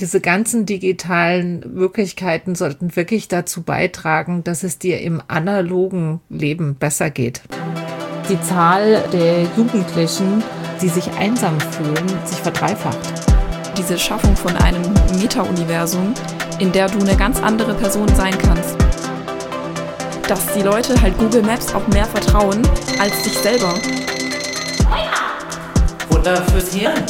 Diese ganzen digitalen Möglichkeiten sollten wirklich dazu beitragen, dass es dir im analogen Leben besser geht. Die Zahl der Jugendlichen, die sich einsam fühlen, sich verdreifacht. Diese Schaffung von einem Meta-Universum, in der du eine ganz andere Person sein kannst. Dass die Leute halt Google Maps auch mehr vertrauen als sich selber. Wunder fürs Hirn.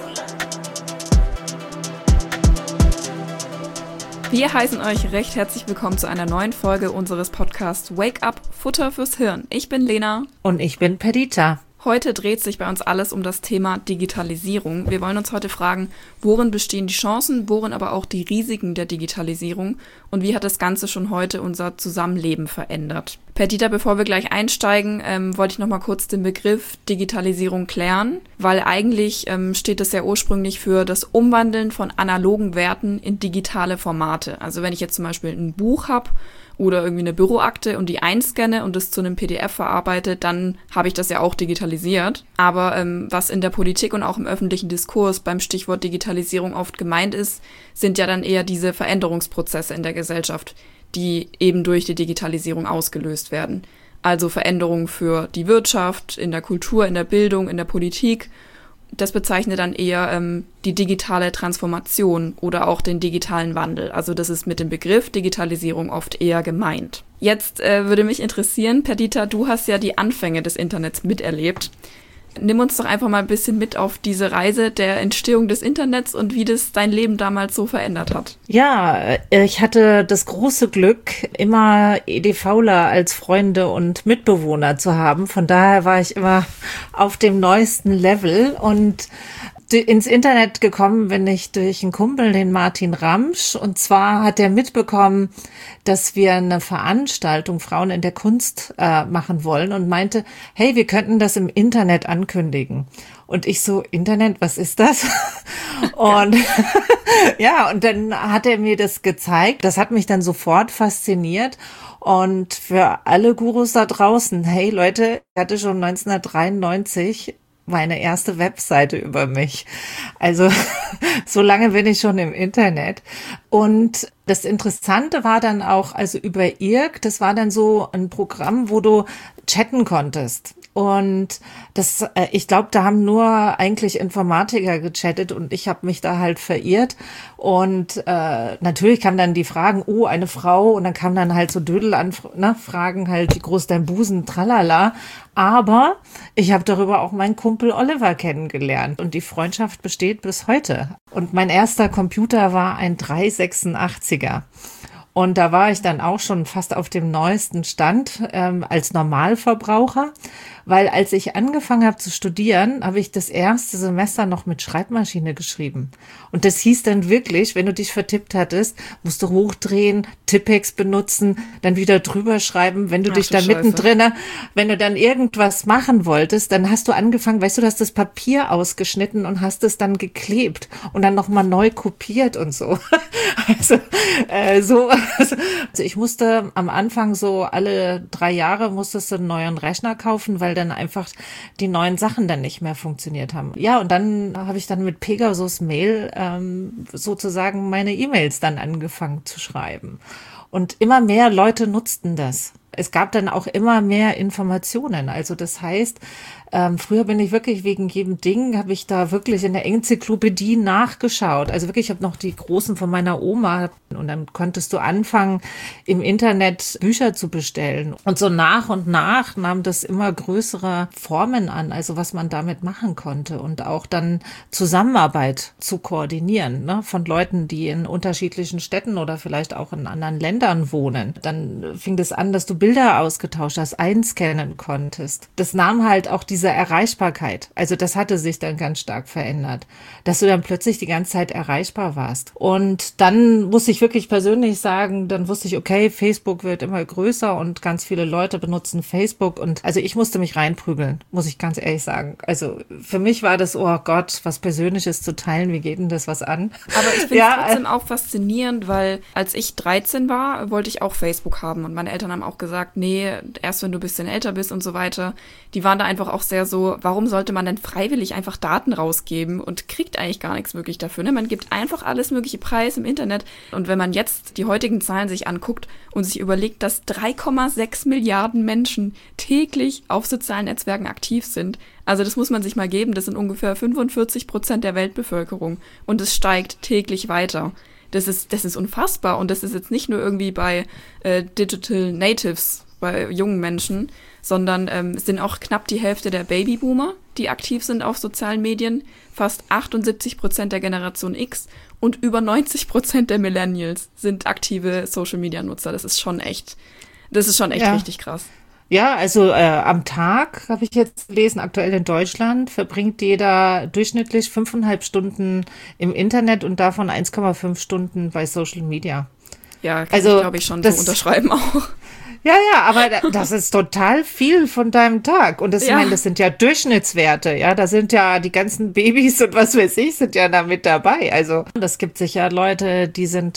Wir heißen euch recht herzlich willkommen zu einer neuen Folge unseres Podcasts Wake Up, Futter fürs Hirn. Ich bin Lena. Und ich bin Perdita. Heute dreht sich bei uns alles um das Thema Digitalisierung. Wir wollen uns heute fragen, worin bestehen die Chancen, worin aber auch die Risiken der Digitalisierung und wie hat das Ganze schon heute unser Zusammenleben verändert. Perdita, bevor wir gleich einsteigen, wollte ich noch mal kurz den Begriff Digitalisierung klären, weil eigentlich steht das ja ursprünglich für das Umwandeln von analogen Werten in digitale Formate. Also wenn ich jetzt zum Beispiel ein Buch habe, oder irgendwie eine Büroakte und die einscanne und das zu einem PDF verarbeite, dann habe ich das ja auch digitalisiert. Aber was in der Politik und auch im öffentlichen Diskurs beim Stichwort Digitalisierung oft gemeint ist, sind ja dann eher diese Veränderungsprozesse in der Gesellschaft, die eben durch die Digitalisierung ausgelöst werden. Also Veränderungen für die Wirtschaft, in der Kultur, in der Bildung, in der Politik. Das bezeichnet dann eher die digitale Transformation oder auch den digitalen Wandel. Also das ist mit dem Begriff Digitalisierung oft eher gemeint. Jetzt würde mich interessieren, Perdita, du hast ja die Anfänge des Internets miterlebt. Nimm uns doch einfach mal ein bisschen mit auf diese Reise der Entstehung des Internets und wie das dein Leben damals so verändert hat. Ja, ich hatte das große Glück, immer EDVler als Freunde und Mitbewohner zu haben. Von daher war ich immer auf dem neuesten Level und ins Internet gekommen bin ich durch einen Kumpel, den Martin Ramsch. Und zwar hat er mitbekommen, dass wir eine Veranstaltung Frauen in der Kunst machen wollen und meinte, hey, wir könnten das im Internet ankündigen. Und ich so, Internet, was ist das? Und ja, und dann hat er mir das gezeigt. Das hat mich dann sofort fasziniert. Und für alle Gurus da draußen, hey Leute, ich hatte schon 1993 meine erste Webseite über mich. Also so lange bin ich schon im Internet. Und das Interessante war dann auch, also über IRC, das war dann so ein Programm, wo du chatten konntest. Und das, ich glaube, da haben nur eigentlich Informatiker gechattet und ich habe mich da halt verirrt. Und natürlich kamen dann die Fragen, oh, eine Frau, und dann kamen dann halt so Dödel-Fragen, halt, wie groß dein Busen, tralala. Aber ich habe darüber auch meinen Kumpel Oliver kennengelernt und die Freundschaft besteht bis heute. Und mein erster Computer war ein 386er. Und da war ich dann auch schon fast auf dem neuesten Stand als Normalverbraucher, weil als ich angefangen habe zu studieren, habe ich das erste Semester noch mit Schreibmaschine geschrieben. Und das hieß dann wirklich, wenn du dich vertippt hattest, musst du hochdrehen, Tippex benutzen, dann wieder drüber schreiben. Wenn du dich dann mittendrin, wenn du dann irgendwas machen wolltest, dann hast du angefangen, weißt du, du hast das Papier ausgeschnitten und hast es dann geklebt und dann nochmal neu kopiert und so. Also ich musste am Anfang so alle 3 Jahre musstest du einen neuen Rechner kaufen, weil dann einfach die neuen Sachen dann nicht mehr funktioniert haben. Ja, und dann habe ich dann mit Pegasus Mail sozusagen meine E-Mails dann angefangen zu schreiben. Und immer mehr Leute nutzten das. Es gab dann auch immer mehr Informationen. Also das heißt, früher bin ich wirklich wegen jedem Ding, habe ich da wirklich in der Enzyklopädie nachgeschaut. Also wirklich, ich habe noch die großen von meiner Oma und dann konntest du anfangen, im Internet Bücher zu bestellen. Und so nach und nach nahm das immer größere Formen an, also was man damit machen konnte und auch dann Zusammenarbeit zu koordinieren, ne, von Leuten, die in unterschiedlichen Städten oder vielleicht auch in anderen Ländern wohnen. Dann fing das an, dass du Bilder ausgetauscht hast, einscannen konntest. Das nahm halt auch diese Erreichbarkeit. Also das hatte sich dann ganz stark verändert, dass du dann plötzlich die ganze Zeit erreichbar warst. Und dann muss ich wirklich persönlich sagen, dann wusste ich, okay, Facebook wird immer größer und ganz viele Leute benutzen Facebook. Und also ich musste mich reinprügeln, muss ich ganz ehrlich sagen. Also für mich war das, oh Gott, was Persönliches zu teilen, wie geht denn das was an? Aber ich finde es trotzdem auch faszinierend, weil als ich 13 war, wollte ich auch Facebook haben. Und meine Eltern haben auch gesagt, nee, erst wenn du ein bisschen älter bist und so weiter. Die waren da einfach auch sehr so, warum sollte man denn freiwillig einfach Daten rausgeben und kriegt eigentlich gar nichts wirklich dafür, ne? Man gibt einfach alles mögliche Preis im Internet. Und wenn man jetzt die heutigen Zahlen sich anguckt und sich überlegt, dass 3,6 Milliarden Menschen täglich auf sozialen Netzwerken aktiv sind, also das muss man sich mal geben, das sind ungefähr 45% der Weltbevölkerung und es steigt täglich weiter. Das ist unfassbar und das ist jetzt nicht nur irgendwie bei Digital Natives, bei jungen Menschen, sondern es sind auch knapp die Hälfte der Babyboomer, die aktiv sind auf sozialen Medien, fast 78% der Generation X und über 90% der Millennials sind aktive Social-Media-Nutzer. Das ist schon echt richtig krass. Ja, also am Tag, habe ich jetzt gelesen, aktuell in Deutschland verbringt jeder durchschnittlich 5,5 Stunden im Internet und davon 1,5 Stunden bei Social Media. Ja, kann ich, glaube ich, schon so unterschreiben auch. Ja, aber das ist total viel von deinem Tag. Und ich meine, das sind ja Durchschnittswerte. Ja, da sind ja die ganzen Babys und was weiß ich, sind ja da mit dabei. Also, das gibt sicher Leute, die sind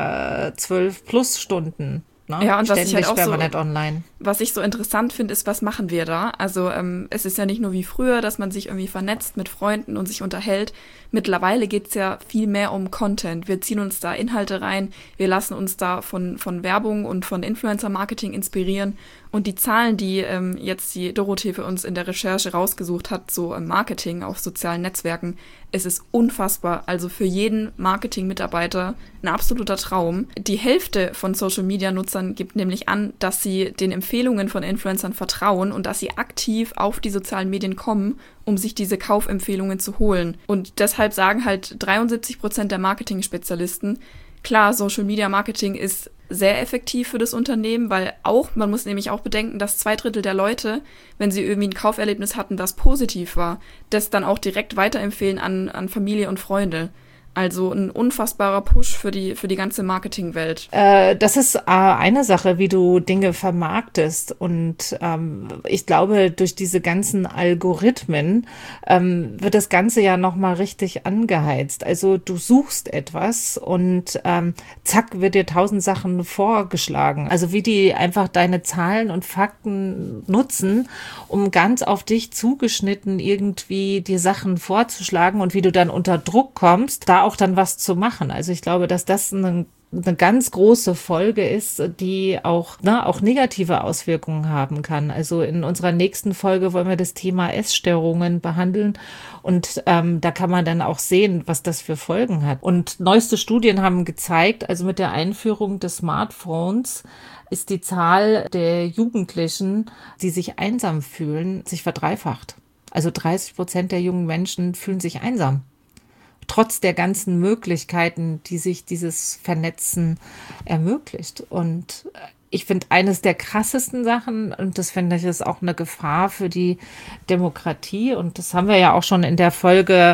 da 12 plus Stunden. Ne? Ja, und was ich halt auch permanent online. Was ich so interessant finde, ist, was machen wir da? Also es ist ja nicht nur wie früher, dass man sich irgendwie vernetzt mit Freunden und sich unterhält. Mittlerweile geht's ja viel mehr um Content. Wir ziehen uns da Inhalte rein, wir lassen uns da von Werbung und von Influencer-Marketing inspirieren. Und die Zahlen, die jetzt die Dorothee für uns in der Recherche rausgesucht hat, so im Marketing auf sozialen Netzwerken, es ist unfassbar. Also für jeden Marketing-Mitarbeiter ein absoluter Traum. Die Hälfte von Social-Media-Nutzern gibt nämlich an, dass sie den Empfehlungen von Influencern vertrauen und dass sie aktiv auf die sozialen Medien kommen, um sich diese Kaufempfehlungen zu holen. Und deshalb sagen halt 73% der Marketing-Spezialisten, klar, Social-Media-Marketing ist sehr effektiv für das Unternehmen, weil man muss nämlich auch bedenken, dass 2/3 der Leute, wenn sie irgendwie ein Kauferlebnis hatten, das positiv war, das dann auch direkt weiterempfehlen an Familie und Freunde. Also ein unfassbarer Push für die ganze Marketingwelt. Das ist eine Sache, wie du Dinge vermarktest. Und ich glaube, durch diese ganzen Algorithmen wird das Ganze ja nochmal richtig angeheizt. Also du suchst etwas und zack, wird dir 1000 Sachen vorgeschlagen. Also wie die einfach deine Zahlen und Fakten nutzen, um ganz auf dich zugeschnitten irgendwie dir Sachen vorzuschlagen und wie du dann unter Druck kommst, da auch dann was zu machen. Also ich glaube, dass das eine ganz große Folge ist, die auch negative Auswirkungen haben kann. Also in unserer nächsten Folge wollen wir das Thema Essstörungen behandeln und da kann man dann auch sehen, was das für Folgen hat. Und neueste Studien haben gezeigt, also mit der Einführung des Smartphones ist die Zahl der Jugendlichen, die sich einsam fühlen, sich verdreifacht. Also 30% der jungen Menschen fühlen sich einsam. Trotz der ganzen Möglichkeiten, die sich dieses Vernetzen ermöglicht. Und ich finde, eines der krassesten Sachen, und das finde ich ist auch eine Gefahr für die Demokratie, und das haben wir ja auch schon in der Folge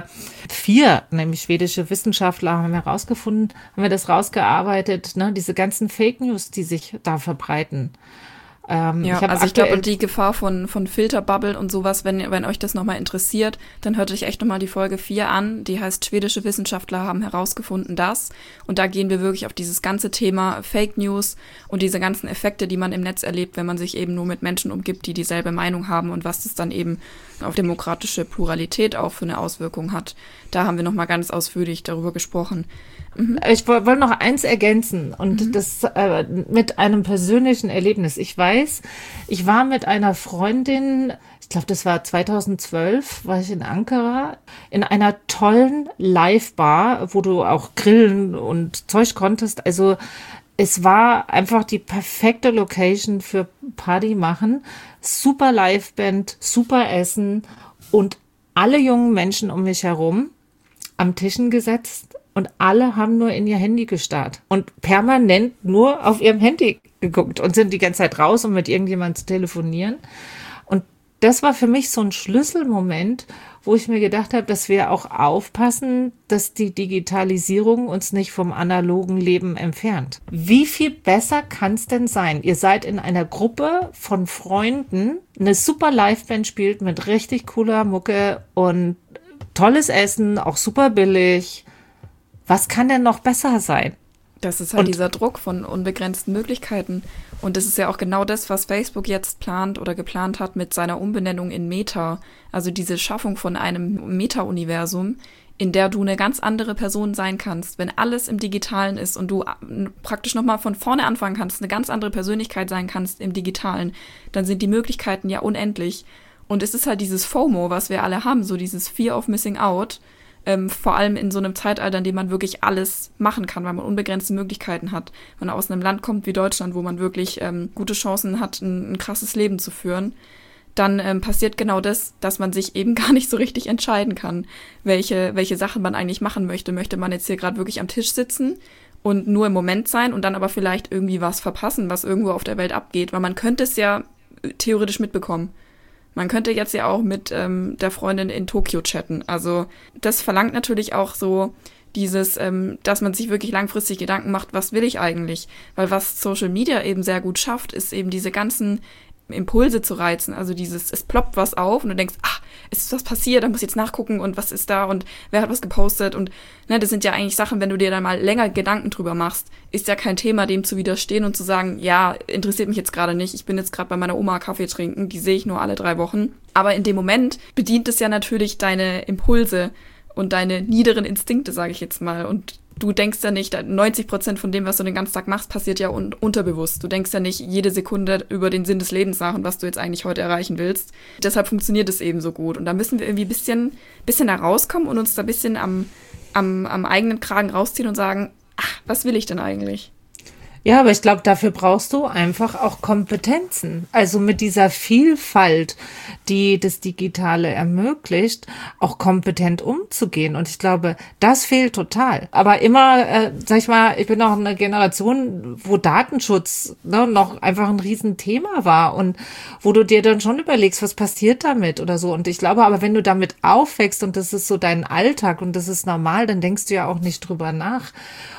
4, nämlich schwedische Wissenschaftler haben wir das rausgearbeitet, ne, diese ganzen Fake News, die sich da verbreiten. Ich glaube, die Gefahr von Filterbubble und sowas, wenn euch das nochmal interessiert, dann hört euch echt nochmal die Folge 4 an. Die heißt Schwedische Wissenschaftler haben herausgefunden, dass. Und da gehen wir wirklich auf dieses ganze Thema Fake News und diese ganzen Effekte, die man im Netz erlebt, wenn man sich eben nur mit Menschen umgibt, die dieselbe Meinung haben und was das dann eben auf demokratische Pluralität auch für eine Auswirkung hat. Da haben wir nochmal ganz ausführlich darüber gesprochen. Ich wollte noch eins ergänzen und das mit einem persönlichen Erlebnis. Ich weiß, ich war mit einer Freundin, ich glaube, das war 2012, war ich in Ankara, in einer tollen Live-Bar, wo du auch grillen und Zeug konntest. Also es war einfach die perfekte Location für Party machen. Super Liveband, super Essen und alle jungen Menschen um mich herum am Tischen gesetzt. Und alle haben nur in ihr Handy gestarrt und permanent nur auf ihrem Handy geguckt und sind die ganze Zeit raus, um mit irgendjemandem zu telefonieren. Und das war für mich so ein Schlüsselmoment, wo ich mir gedacht habe, dass wir auch aufpassen, dass die Digitalisierung uns nicht vom analogen Leben entfernt. Wie viel besser kann es denn sein? Ihr seid in einer Gruppe von Freunden, eine super Liveband spielt mit richtig cooler Mucke und tolles Essen, auch super billig. Was kann denn noch besser sein? Das ist halt dieser Druck von unbegrenzten Möglichkeiten. Und das ist ja auch genau das, was Facebook jetzt plant oder geplant hat mit seiner Umbenennung in Meta. Also diese Schaffung von einem Meta-Universum, in der du eine ganz andere Person sein kannst. Wenn alles im Digitalen ist und du praktisch nochmal von vorne anfangen kannst, eine ganz andere Persönlichkeit sein kannst im Digitalen, dann sind die Möglichkeiten ja unendlich. Und es ist halt dieses FOMO, was wir alle haben, so dieses Fear of Missing Out, vor allem in so einem Zeitalter, in dem man wirklich alles machen kann, weil man unbegrenzte Möglichkeiten hat. Wenn man aus einem Land kommt wie Deutschland, wo man wirklich gute Chancen hat, ein krasses Leben zu führen, dann passiert genau das, dass man sich eben gar nicht so richtig entscheiden kann, welche Sachen man eigentlich machen möchte. Möchte man jetzt hier gerade wirklich am Tisch sitzen und nur im Moment sein und dann aber vielleicht irgendwie was verpassen, was irgendwo auf der Welt abgeht, weil man könnte es ja theoretisch mitbekommen. Man könnte jetzt ja auch mit der Freundin in Tokio chatten. Also das verlangt natürlich auch so dieses, dass man sich wirklich langfristig Gedanken macht, was will ich eigentlich? Weil was Social Media eben sehr gut schafft, ist eben diese ganzen Impulse zu reizen. Also dieses, es ploppt was auf und du denkst, es ist was passiert, da muss ich jetzt nachgucken und was ist da und wer hat was gepostet und ne, das sind ja eigentlich Sachen, wenn du dir dann mal länger Gedanken drüber machst, ist ja kein Thema, dem zu widerstehen und zu sagen, ja, interessiert mich jetzt gerade nicht, ich bin jetzt gerade bei meiner Oma Kaffee trinken, die sehe ich nur alle 3 Wochen. Aber in dem Moment bedient es ja natürlich deine Impulse und deine niederen Instinkte, sage ich jetzt mal, und du denkst ja nicht, 90% von dem, was du den ganzen Tag machst, passiert ja unterbewusst. Du denkst ja nicht jede Sekunde über den Sinn des Lebens nach und was du jetzt eigentlich heute erreichen willst. Deshalb funktioniert es eben so gut. Und da müssen wir irgendwie ein bisschen da rauskommen und uns da ein bisschen am eigenen Kragen rausziehen und sagen, was will ich denn eigentlich? Ja, aber ich glaube, dafür brauchst du einfach auch Kompetenzen. Also mit dieser Vielfalt, die das Digitale ermöglicht, auch kompetent umzugehen. Und ich glaube, das fehlt total. Aber immer, sag ich mal, ich bin auch eine Generation, wo Datenschutz noch einfach ein Riesenthema war und wo du dir dann schon überlegst, was passiert damit oder so. Und ich glaube aber, wenn du damit aufwächst und das ist so dein Alltag und das ist normal, dann denkst du ja auch nicht drüber nach.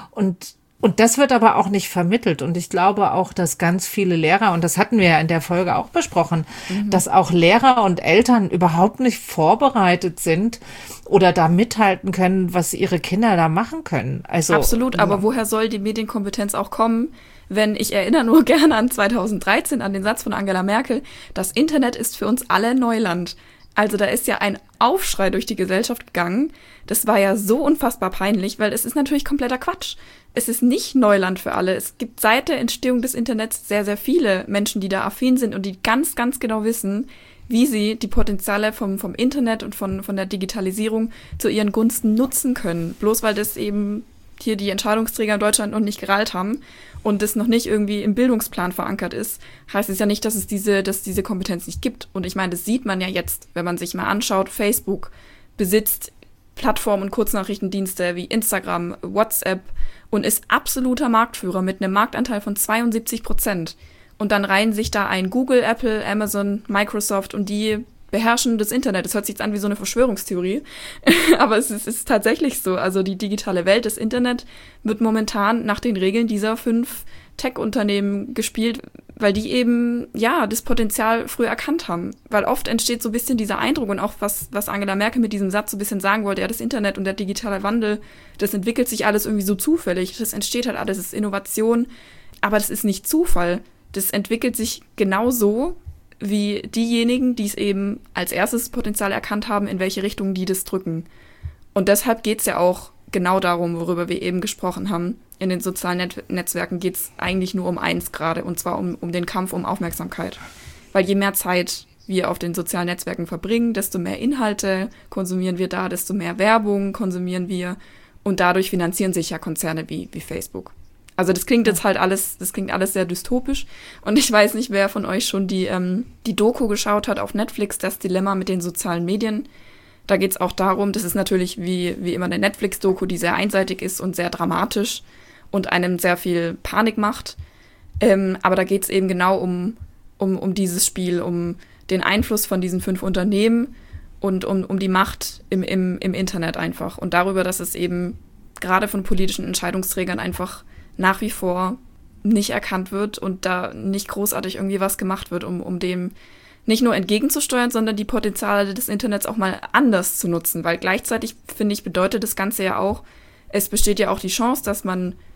Und das wird aber auch nicht vermittelt. Und ich glaube auch, dass ganz viele Lehrer, und das hatten wir ja in der Folge auch besprochen, dass auch Lehrer und Eltern überhaupt nicht vorbereitet sind oder da mithalten können, was ihre Kinder da machen können. Also, absolut, aber woher soll die Medienkompetenz auch kommen, wenn ich erinnere nur gerne an 2013, an den Satz von Angela Merkel, das Internet ist für uns alle Neuland. Also da ist ja ein Aufschrei durch die Gesellschaft gegangen. Das war ja so unfassbar peinlich, weil es ist natürlich kompletter Quatsch. Es ist nicht Neuland für alle. Es gibt seit der Entstehung des Internets sehr, sehr viele Menschen, die da affin sind und die ganz, ganz genau wissen, wie sie die Potenziale vom Internet und von der Digitalisierung zu ihren Gunsten nutzen können. Bloß weil das eben hier die Entscheidungsträger in Deutschland noch nicht gerallt haben und das noch nicht irgendwie im Bildungsplan verankert ist, heißt es ja nicht, dass es diese Kompetenz nicht gibt. Und ich meine, das sieht man ja jetzt, wenn man sich mal anschaut, Facebook besitzt Plattformen und Kurznachrichtendienste wie Instagram, WhatsApp und ist absoluter Marktführer mit einem Marktanteil von 72%. Und dann reihen sich da ein Google, Apple, Amazon, Microsoft und die beherrschen das Internet. Das hört sich jetzt an wie so eine Verschwörungstheorie, aber es ist tatsächlich so. Also die digitale Welt, das Internet wird momentan nach den Regeln dieser 5 Tech-Unternehmen gespielt, weil die eben, ja, das Potenzial früh erkannt haben. Weil oft entsteht so ein bisschen dieser Eindruck und auch was Angela Merkel mit diesem Satz so ein bisschen sagen wollte, ja, das Internet und der digitale Wandel, das entwickelt sich alles irgendwie so zufällig. Das entsteht halt alles, das ist Innovation, aber das ist nicht Zufall. Das entwickelt sich genauso wie diejenigen, die es eben als erstes Potenzial erkannt haben, in welche Richtung die das drücken. Und deshalb geht es ja auch genau darum, worüber wir eben gesprochen haben. In den sozialen Netzwerken geht es eigentlich nur um eins gerade, und zwar um den Kampf um Aufmerksamkeit. Weil je mehr Zeit wir auf den sozialen Netzwerken verbringen, desto mehr Inhalte konsumieren wir da, desto mehr Werbung konsumieren wir und dadurch finanzieren sich ja Konzerne wie Facebook. Also das klingt jetzt halt alles sehr dystopisch und ich weiß nicht, wer von euch schon die Doku geschaut hat auf Netflix, das Dilemma mit den sozialen Medien. Da geht es auch darum, das ist natürlich wie immer eine Netflix-Doku, die sehr einseitig ist und sehr dramatisch und einem sehr viel Panik macht. Aber da geht es eben genau um dieses Spiel, um den Einfluss von diesen 5 Unternehmen und um die Macht im Internet einfach. Und darüber, dass es eben gerade von politischen Entscheidungsträgern einfach nach wie vor nicht erkannt wird und da nicht großartig irgendwie was gemacht wird, um dem nicht nur entgegenzusteuern, sondern die Potenziale des Internets auch mal anders zu nutzen. Weil gleichzeitig, finde ich, bedeutet das Ganze ja auch, es besteht ja auch die Chance, dass man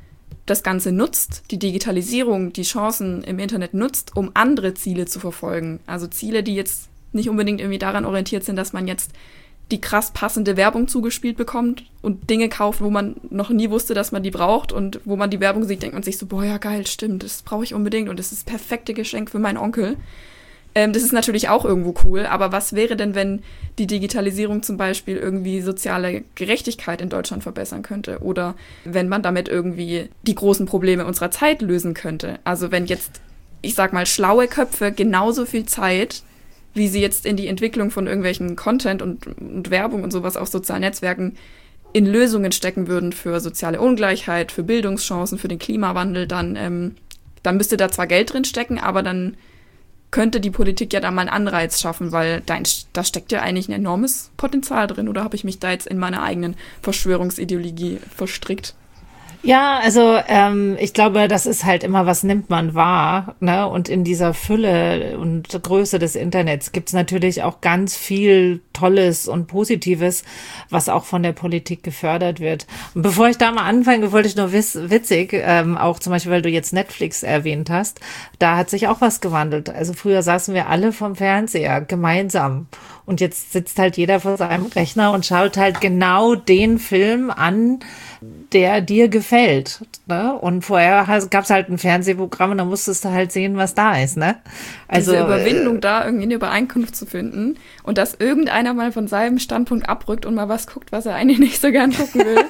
das Ganze nutzt, die Digitalisierung, die Chancen im Internet nutzt, um andere Ziele zu verfolgen. Also Ziele, die jetzt nicht unbedingt irgendwie daran orientiert sind, dass man jetzt die krass passende Werbung zugespielt bekommt und Dinge kauft, wo man noch nie wusste, dass man die braucht, und wo man die Werbung sieht, denkt man sich so, boah, ja geil, stimmt, das brauche ich unbedingt und das ist das perfekte Geschenk für meinen Onkel. Das ist natürlich auch irgendwo cool, aber was wäre denn, wenn die Digitalisierung zum Beispiel irgendwie soziale Gerechtigkeit in Deutschland verbessern könnte, oder wenn man damit irgendwie die großen Probleme unserer Zeit lösen könnte? Also wenn jetzt, ich sag mal, schlaue Köpfe genauso viel Zeit, wie sie jetzt in die Entwicklung von irgendwelchen Content und Werbung und sowas auf sozialen Netzwerken in Lösungen stecken würden für soziale Ungleichheit, für Bildungschancen, für den Klimawandel, dann müsste da zwar Geld drin stecken, aber dann könnte die Politik ja da mal einen Anreiz schaffen, weil da steckt ja eigentlich ein enormes Potenzial drin. Oder habe ich mich da jetzt in meiner eigenen Verschwörungsideologie verstrickt? Ja, also ich glaube, das ist halt immer, was nimmt man wahr, ne? Und in dieser Fülle und Größe des Internets gibt's natürlich auch ganz viel Tolles und Positives, was auch von der Politik gefördert wird. Und bevor ich da mal anfange, wollte ich nur witzig, auch zum Beispiel, weil du jetzt Netflix erwähnt hast, da hat sich auch was gewandelt. Also früher saßen wir alle vom Fernseher gemeinsam. Und jetzt sitzt halt jeder vor seinem Rechner und schaut halt genau den Film an, der dir gefällt. Ne? Und vorher gab es halt ein Fernsehprogramm und da musstest du halt sehen, was da ist. Ne? Also diese Überwindung, da irgendwie eine Übereinkunft zu finden und dass irgendeiner mal von seinem Standpunkt abrückt und mal was guckt, was er eigentlich nicht so gern gucken will.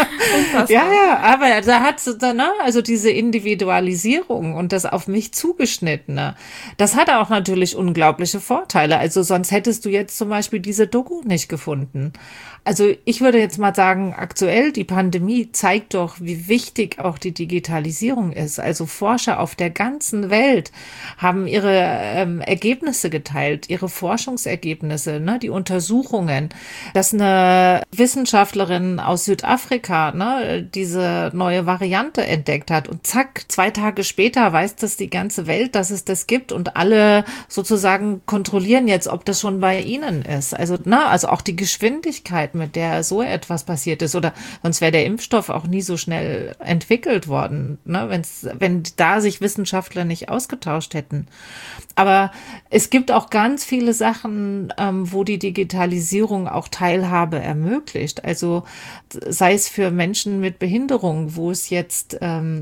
Ja, aber da hat ne, also diese Individualisierung und das auf mich zugeschnittene, das hat auch natürlich unglaubliche Vorteile. Also sonst hättest du jetzt zum Beispiel diese Doku nicht gefunden. Also ich würde jetzt mal sagen, aktuell die Pandemie zeigt doch, wie wichtig auch die Digitalisierung ist. Also Forscher auf der ganzen Welt haben ihre Ergebnisse geteilt, ihre Forschungsergebnisse, ne, die Untersuchungen, dass eine Wissenschaftlerin aus Südafrika diese neue Variante entdeckt hat und zack, 2 Tage später weiß das die ganze Welt, dass es das gibt und alle sozusagen kontrollieren jetzt, ob das schon bei ihnen ist. Also auch die Geschwindigkeit, mit der so etwas passiert ist, oder sonst wäre der Impfstoff auch nie so schnell entwickelt worden, ne, wenn da sich Wissenschaftler nicht ausgetauscht hätten. Aber es gibt auch ganz viele Sachen, wo die Digitalisierung auch Teilhabe ermöglicht. Also sei es für Menschen mit Behinderung, wo es jetzt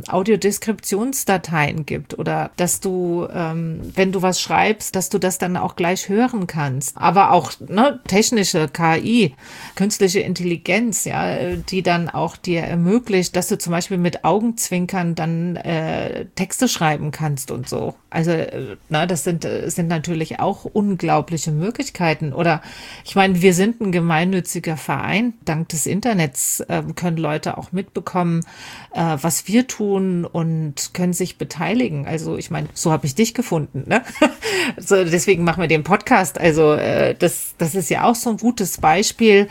Audiodeskriptionsdateien gibt, oder dass du, wenn du was schreibst, dass du das dann auch gleich hören kannst. Aber auch technische KI, künstliche Intelligenz, ja, die dann auch dir ermöglicht, dass du zum Beispiel mit Augenzwinkern dann Texte schreiben kannst und so. Also das sind natürlich auch unglaubliche Möglichkeiten. Oder ich meine, wir sind ein gemeinnütziger Verein. Dank des Internets können Leute auch mitbekommen, was wir tun, und können sich beteiligen. Also ich meine, so habe ich dich gefunden, ne? So, deswegen machen wir den Podcast. Also das ist ja auch so ein gutes Beispiel,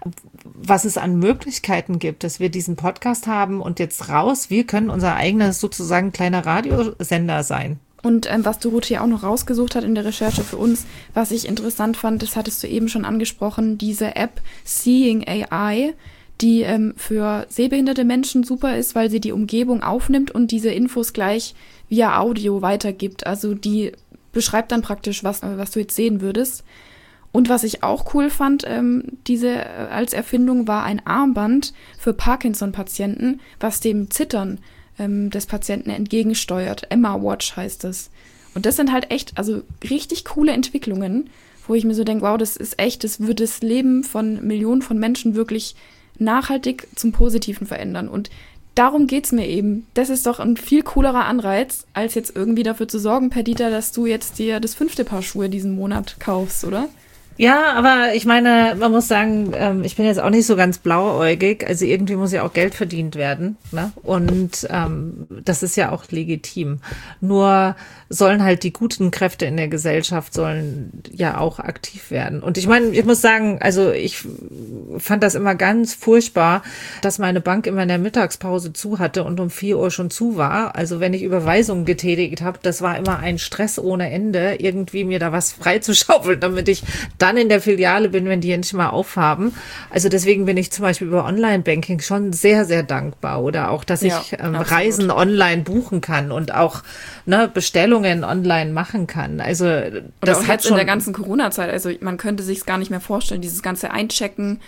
was es an Möglichkeiten gibt, dass wir diesen Podcast haben und jetzt raus. Wir können unser eigenes sozusagen kleiner Radiosender sein. Und was Dorothee auch noch rausgesucht hat in der Recherche für uns, was ich interessant fand, das hattest du eben schon angesprochen, diese App Seeing AI, die für sehbehinderte Menschen super ist, weil sie die Umgebung aufnimmt und diese Infos gleich via Audio weitergibt. Also die beschreibt dann praktisch, was du jetzt sehen würdest. Und was ich auch cool fand, diese als Erfindung, war ein Armband für Parkinson-Patienten, was dem Zittern des Patienten entgegensteuert. Emma Watch heißt es. Und das sind halt echt, also richtig coole Entwicklungen, wo ich mir so denke, wow, das ist echt, das wird das Leben von Millionen von Menschen wirklich nachhaltig zum Positiven verändern. Und darum geht's mir eben. Das ist doch ein viel coolerer Anreiz, als jetzt irgendwie dafür zu sorgen, Perdita, dass du jetzt dir das 5. Paar Schuhe diesen Monat kaufst, oder? Ja, aber ich meine, man muss sagen, ich bin jetzt auch nicht so ganz blauäugig. Also irgendwie muss ja auch Geld verdient werden, ne? Und das ist ja auch legitim. Nur sollen halt die guten Kräfte in der Gesellschaft sollen ja auch aktiv werden. Und ich meine, ich muss sagen, also ich fand das immer ganz furchtbar, dass meine Bank immer in der Mittagspause zu hatte und um 4 Uhr schon zu war. Also wenn ich Überweisungen getätigt habe, das war immer ein Stress ohne Ende, irgendwie mir da was freizuschaufeln, damit ich dann dann in der Filiale bin, wenn die hier nicht mal aufhaben. Also deswegen bin ich zum Beispiel über Online-Banking schon sehr, sehr dankbar. Oder auch, dass ich Reisen online buchen kann und auch Bestellungen online machen kann. Also das hat jetzt schon in der ganzen Corona-Zeit, also man könnte sich es gar nicht mehr vorstellen, dieses ganze Einchecken,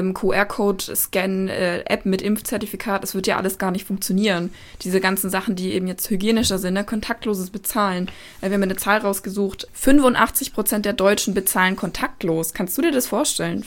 QR-Code-Scan, App mit Impfzertifikat, das wird ja alles gar nicht funktionieren. Diese ganzen Sachen, die eben jetzt hygienischer sind, kontaktloses Bezahlen. Wir haben eine Zahl rausgesucht, 85% der Deutschen bezahlen kontaktlos. Kannst du dir das vorstellen?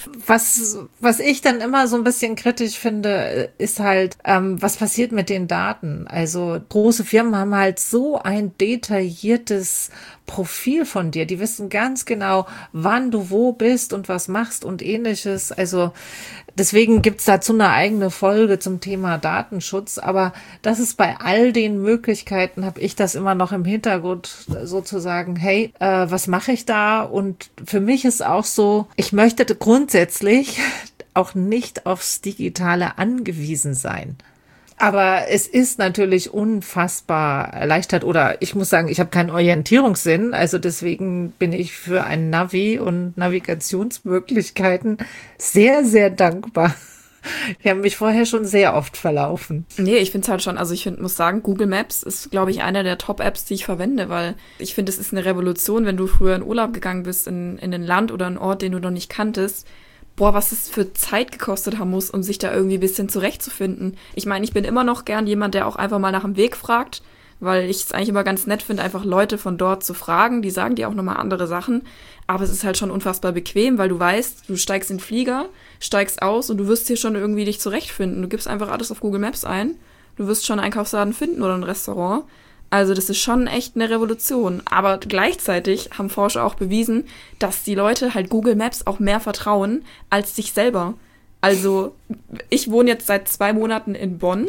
Was ich dann immer so ein bisschen kritisch finde, ist halt, was passiert mit den Daten? Also große Firmen haben halt so ein detailliertes Profil von dir. Die wissen ganz genau, wann du wo bist und was machst und ähnliches. Also deswegen gibt's dazu eine eigene Folge zum Thema Datenschutz. Aber das ist bei all den Möglichkeiten, habe ich das immer noch im Hintergrund sozusagen, hey, was mache ich da? Und für mich ist auch so, ich möchte grundsätzlich auch nicht aufs Digitale angewiesen sein. Aber es ist natürlich unfassbar erleichtert, oder ich muss sagen, ich habe keinen Orientierungssinn, also deswegen bin ich für ein Navi und Navigationsmöglichkeiten sehr, sehr dankbar. Die haben mich vorher schon sehr oft verlaufen. Nee, ich finde es halt schon, also muss sagen, Google Maps ist, glaube ich, eine der Top-Apps, die ich verwende, weil ich finde, es ist eine Revolution, wenn du früher in Urlaub gegangen bist in ein Land oder einen Ort, den du noch nicht kanntest. Boah, was es für Zeit gekostet haben muss, um sich da irgendwie ein bisschen zurechtzufinden. Ich meine, ich bin immer noch gern jemand, der auch einfach mal nach dem Weg fragt, weil ich es eigentlich immer ganz nett finde, einfach Leute von dort zu fragen. Die sagen dir auch nochmal andere Sachen. Aber es ist halt schon unfassbar bequem, weil du weißt, du steigst in den Flieger, steigst aus und du wirst hier schon irgendwie dich zurechtfinden. Du gibst einfach alles auf Google Maps ein. Du wirst schon einen Einkaufsladen finden oder ein Restaurant. Also das ist schon echt eine Revolution. Aber gleichzeitig haben Forscher auch bewiesen, dass die Leute halt Google Maps auch mehr vertrauen als sich selber. Also ich wohne jetzt seit 2 Monaten in Bonn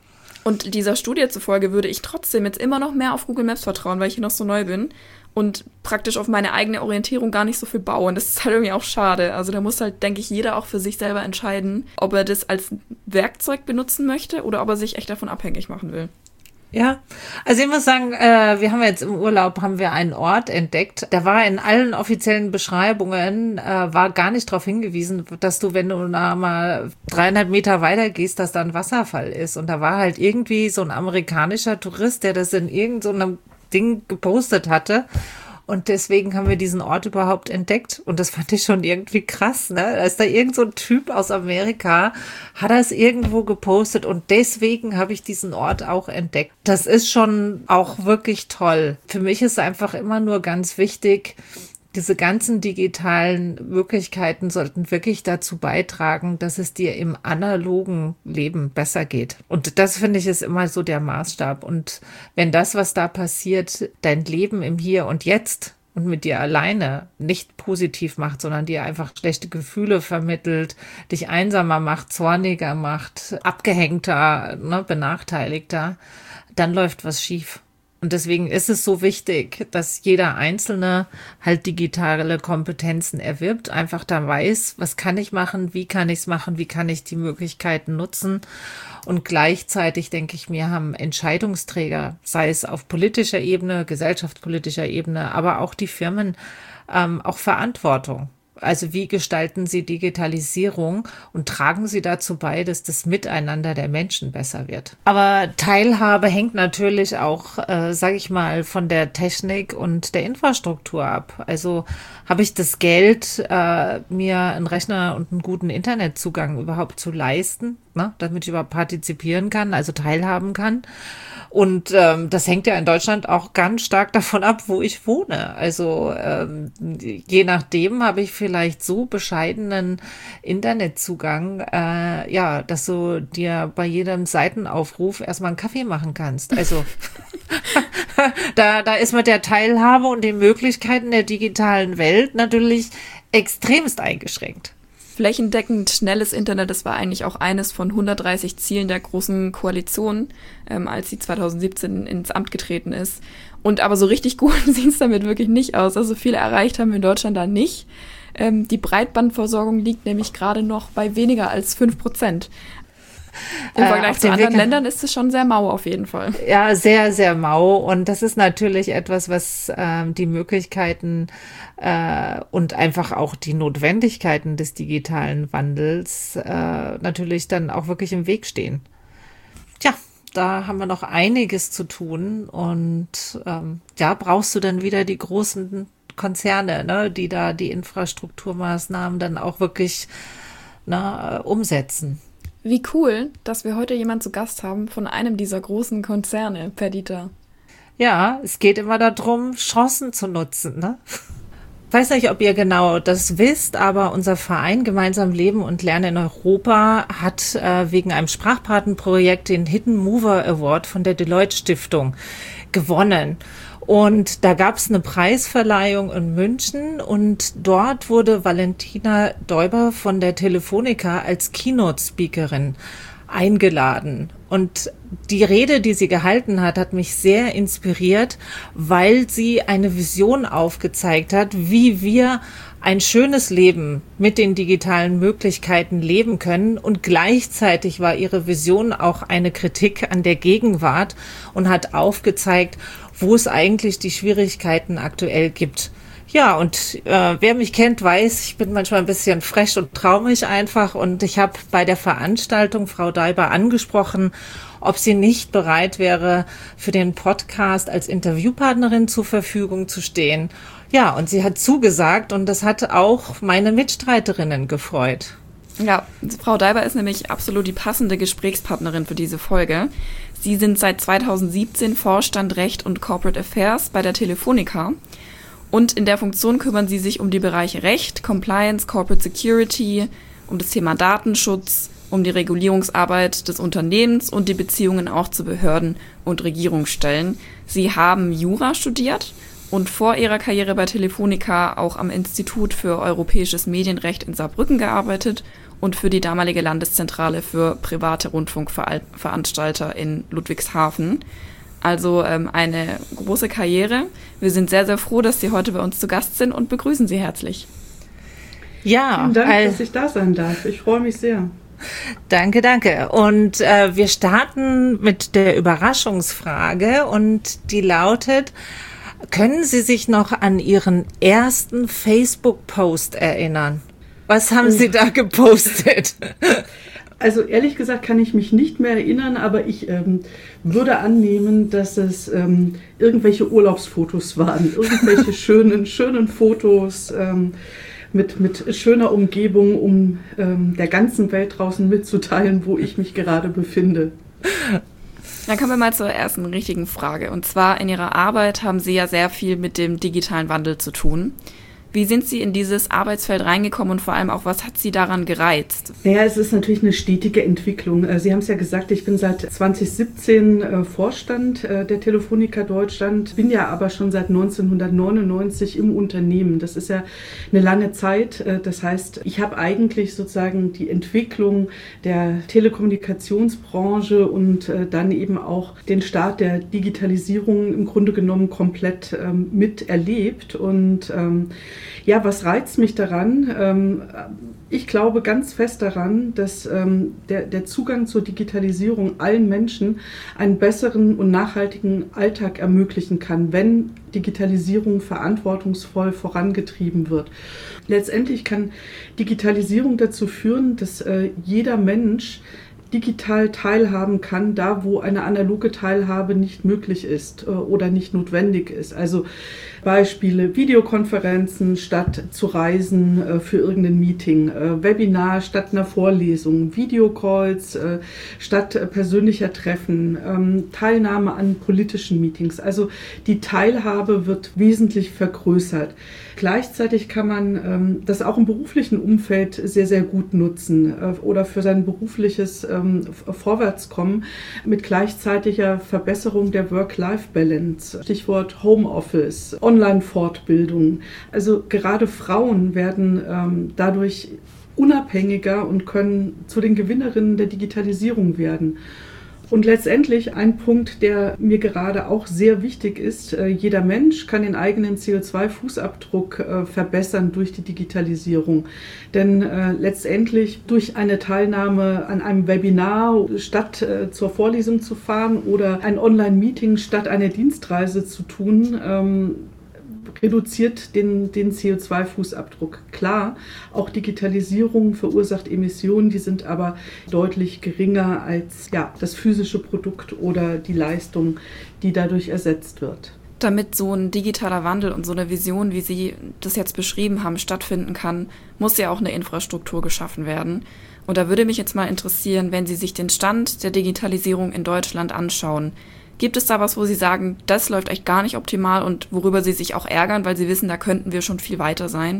und dieser Studie zufolge würde ich trotzdem jetzt immer noch mehr auf Google Maps vertrauen, weil ich hier noch so neu bin und praktisch auf meine eigene Orientierung gar nicht so viel bauen. Das ist halt irgendwie auch schade. Also da muss halt, denke ich, jeder auch für sich selber entscheiden, ob er das als Werkzeug benutzen möchte oder ob er sich echt davon abhängig machen will. Ja, also ich muss sagen, wir haben jetzt im Urlaub einen Ort entdeckt. Der war in allen offiziellen Beschreibungen, war gar nicht darauf hingewiesen, dass du, wenn du mal 300 Meter weiter gehst, dass da ein Wasserfall ist. Und da war halt irgendwie so ein amerikanischer Tourist, der das in irgendeinem Ding gepostet hatte. Und deswegen haben wir diesen Ort überhaupt entdeckt. Und das fand ich schon irgendwie krass, ne? Da ist da irgend so ein Typ aus Amerika, hat das irgendwo gepostet und deswegen habe ich diesen Ort auch entdeckt. Das ist schon auch wirklich toll. Für mich ist einfach immer nur ganz wichtig, diese ganzen digitalen Möglichkeiten sollten wirklich dazu beitragen, dass es dir im analogen Leben besser geht. Und das, finde ich, ist immer so der Maßstab. Und wenn das, was da passiert, dein Leben im Hier und Jetzt und mit dir alleine nicht positiv macht, sondern dir einfach schlechte Gefühle vermittelt, dich einsamer macht, zorniger macht, abgehängter, benachteiligter, dann läuft was schief. Und deswegen ist es so wichtig, dass jeder Einzelne halt digitale Kompetenzen erwirbt, einfach da weiß, was kann ich machen, wie kann ich es machen, wie kann ich die Möglichkeiten nutzen. Und gleichzeitig, denke ich mir, haben Entscheidungsträger, sei es auf politischer Ebene, gesellschaftspolitischer Ebene, aber auch die Firmen, auch Verantwortung. Also wie gestalten Sie Digitalisierung und tragen Sie dazu bei, dass das Miteinander der Menschen besser wird? Aber Teilhabe hängt natürlich auch, sage ich mal, von der Technik und der Infrastruktur ab. Also habe ich das Geld, mir einen Rechner und einen guten Internetzugang überhaupt zu leisten, damit ich überhaupt partizipieren kann, also teilhaben kann. Und das hängt ja in Deutschland auch ganz stark davon ab, wo ich wohne. Also je nachdem habe ich vielleicht so bescheidenen Internetzugang, dass du dir bei jedem Seitenaufruf erstmal einen Kaffee machen kannst. Also da ist mit der Teilhabe und den Möglichkeiten der digitalen Welt natürlich extremst eingeschränkt. Flächendeckend schnelles Internet, das war eigentlich auch eines von 130 Zielen der Großen Koalition, als sie 2017 ins Amt getreten ist. Und aber so richtig gut sieht es damit wirklich nicht aus. Also viel erreicht haben wir in Deutschland da nicht. Die Breitbandversorgung liegt nämlich gerade noch bei weniger als 5%. Im Vergleich zu anderen Ländern ist es schon sehr mau auf jeden Fall. Ja, sehr, sehr mau. Und das ist natürlich etwas, was die Möglichkeiten und einfach auch die Notwendigkeiten des digitalen Wandels natürlich dann auch wirklich im Weg stehen. Tja, da haben wir noch einiges zu tun. Und brauchst du dann wieder die großen Konzerne, ne, die da die Infrastrukturmaßnahmen dann auch wirklich umsetzen. Wie cool, dass wir heute jemanden zu Gast haben von einem dieser großen Konzerne, Perdita. Ja, es geht immer darum, Chancen zu nutzen, ne? Ich weiß nicht, ob ihr genau das wisst, aber unser Verein Gemeinsam Leben und Lernen in Europa hat wegen einem Sprachpatenprojekt den Hidden Mover Award von der Deloitte Stiftung gewonnen. Und da gab es eine Preisverleihung in München und dort wurde Valentina Deuber von der Telefonica als Keynote-Speakerin eingeladen. Und die Rede, die sie gehalten hat, hat mich sehr inspiriert, weil sie eine Vision aufgezeigt hat, wie wir ein schönes Leben mit den digitalen Möglichkeiten leben können. Und gleichzeitig war ihre Vision auch eine Kritik an der Gegenwart und hat aufgezeigt, wo es eigentlich die Schwierigkeiten aktuell gibt. Ja, und wer mich kennt, weiß, ich bin manchmal ein bisschen frech und trau mich einfach. Und ich habe bei der Veranstaltung Frau Deuber angesprochen, ob sie nicht bereit wäre, für den Podcast als Interviewpartnerin zur Verfügung zu stehen. Ja, und sie hat zugesagt und das hat auch meine Mitstreiterinnen gefreut. Ja, Frau Deuber ist nämlich absolut die passende Gesprächspartnerin für diese Folge. Sie sind seit 2017 Vorstand Recht und Corporate Affairs bei der Telefonica. Und in der Funktion kümmern sie sich um die Bereiche Recht, Compliance, Corporate Security, um das Thema Datenschutz, um die Regulierungsarbeit des Unternehmens und die Beziehungen auch zu Behörden und Regierungsstellen. Sie haben Jura studiert und vor ihrer Karriere bei Telefonica auch am Institut für Europäisches Medienrecht in Saarbrücken gearbeitet und für die damalige Landeszentrale für private Rundfunkveranstalter in Ludwigshafen. Also eine große Karriere. Wir sind sehr, sehr froh, dass Sie heute bei uns zu Gast sind und begrüßen Sie herzlich. Ja, vielen Dank, dass ich da sein darf. Ich freue mich sehr. Danke, danke. Und wir starten mit der Überraschungsfrage und die lautet: Können Sie sich noch an Ihren ersten Facebook-Post erinnern? Was haben Sie da gepostet? Also ehrlich gesagt kann ich mich nicht mehr erinnern, aber ich würde annehmen, dass es irgendwelche Urlaubsfotos waren, irgendwelche schönen Fotos mit schöner Umgebung, um der ganzen Welt draußen mitzuteilen, wo ich mich gerade befinde. Dann kommen wir mal zur ersten richtigen Frage. Und zwar in Ihrer Arbeit haben Sie ja sehr viel mit dem digitalen Wandel zu tun. Wie sind Sie in dieses Arbeitsfeld reingekommen und vor allem auch, was hat Sie daran gereizt? Naja, es ist natürlich eine stetige Entwicklung. Sie haben es ja gesagt, ich bin seit 2017 Vorstand der Telefonica Deutschland, bin ja aber schon seit 1999 im Unternehmen. Das ist ja eine lange Zeit. Das heißt, ich habe eigentlich sozusagen die Entwicklung der Telekommunikationsbranche und dann eben auch den Start der Digitalisierung im Grunde genommen komplett miterlebt. Und ja, was reizt mich daran? Ich glaube ganz fest daran, dass der Zugang zur Digitalisierung allen Menschen einen besseren und nachhaltigen Alltag ermöglichen kann, wenn Digitalisierung verantwortungsvoll vorangetrieben wird. Letztendlich kann Digitalisierung dazu führen, dass jeder Mensch digital teilhaben kann, da wo eine analoge Teilhabe nicht möglich ist oder nicht notwendig ist. Also Beispiele: Videokonferenzen statt zu reisen für irgendein Meeting, Webinar statt einer Vorlesung, Videocalls statt persönlicher Treffen, Teilnahme an politischen Meetings. Also die Teilhabe wird wesentlich vergrößert. Gleichzeitig kann man das auch im beruflichen Umfeld sehr, sehr gut nutzen oder für sein berufliches Vorwärtskommen mit gleichzeitiger Verbesserung der Work-Life-Balance. Stichwort Homeoffice, Online-Fortbildung. Also gerade Frauen werden dadurch unabhängiger und können zu den Gewinnerinnen der Digitalisierung werden. Und letztendlich ein Punkt, der mir gerade auch sehr wichtig ist, jeder Mensch kann den eigenen CO2-Fußabdruck verbessern durch die Digitalisierung. Denn letztendlich durch eine Teilnahme an einem Webinar statt zur Vorlesung zu fahren oder ein Online-Meeting statt eine Dienstreise zu tun, reduziert den CO2-Fußabdruck. Klar, auch Digitalisierung verursacht Emissionen, die sind aber deutlich geringer als das physische Produkt oder die Leistung, die dadurch ersetzt wird. Damit so ein digitaler Wandel und so eine Vision, wie Sie das jetzt beschrieben haben, stattfinden kann, muss ja auch eine Infrastruktur geschaffen werden. Und da würde mich jetzt mal interessieren, wenn Sie sich den Stand der Digitalisierung in Deutschland anschauen. Gibt es da was, wo Sie sagen, das läuft echt gar nicht optimal und worüber Sie sich auch ärgern, weil Sie wissen, da könnten wir schon viel weiter sein?